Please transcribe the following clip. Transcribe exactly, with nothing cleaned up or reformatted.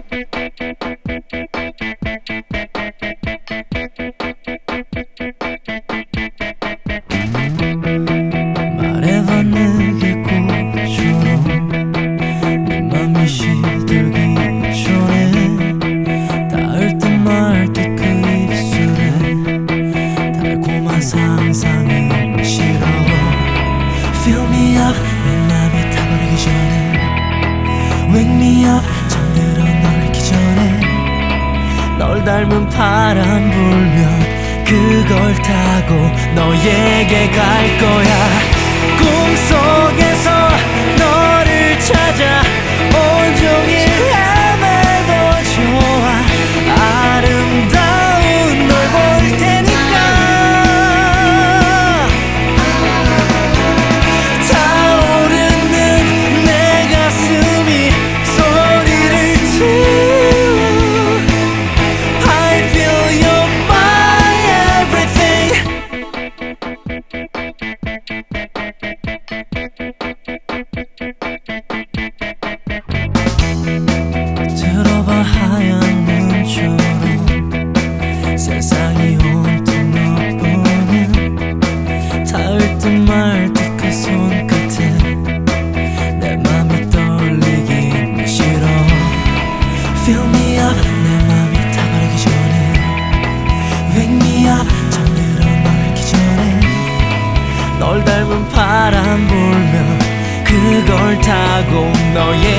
말해봐 내게 꽃처럼 내 맘이 시들기 전에 닿을 듯 말 듯 그 입술에 달콤한 상상은 싫어. Fill me up 내 맘이 타버리기 전에 Wake me up 잠들어 널 잊기 전에 널 닮은 바람 불면 그걸 타고 너에게 갈 거야. 꿈속에서 너를 찾아 온종일 헤매도 좋아. 아름다운 널 볼 테니까 타오르는 내 가슴이 소리를 질러. I feel your 들어봐 하얀 눈처럼 세상이 온통 너뿐이야. 닿을 듯 말 듯 그 손끝에 내 맘이 떨리긴 싫어. Fill me up 내 맘이 타버리기 전에 Wake me up 잠들어 널 잊기 전에 널 닮은 바람 불면 그걸 타고 너의